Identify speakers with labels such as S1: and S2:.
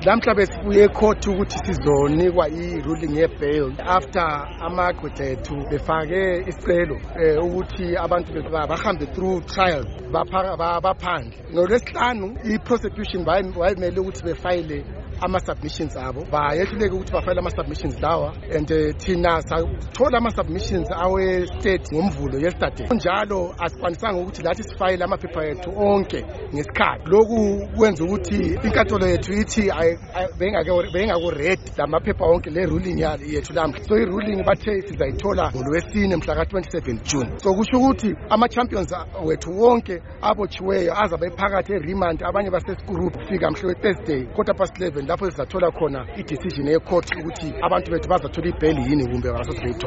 S1: lamhla besibuye ecourt ukuthi sizonikwa i-ruling ye-bail after amagqwetha ethu befake isicelo ukuthi abantu bahambe through trial baphandle. NgoLwesihlanu i-prosecution wayemele ukuthi befayile ama-submissions abo bayehluleke ukuthi bafayile ama-submissions lawa and thina sathola ama-submissions awe-state ngomvulo yesterday. Njalo asikwanisanga ukuthi lathi sifayile amaphepha ethu onke ngesikhathi. Lokhu kwenza ukuthi inkantolo yethu ithi bengako-ready lamaphepha onke le-ruling yethu lamhla. So i-ruling bathe sizayithola ngoLwesine mhla ka-27 June. So kusho ukuthi ama-champions wethu wonke abotshiweyo azabe phakathi e-remand, abanye basesikurup kufika mhla we-Thursday 11:15 lapho sizathola khona i-decision ye-court ukuthi abantu bethu bazathola i-bail yini kumbe abasazayithola.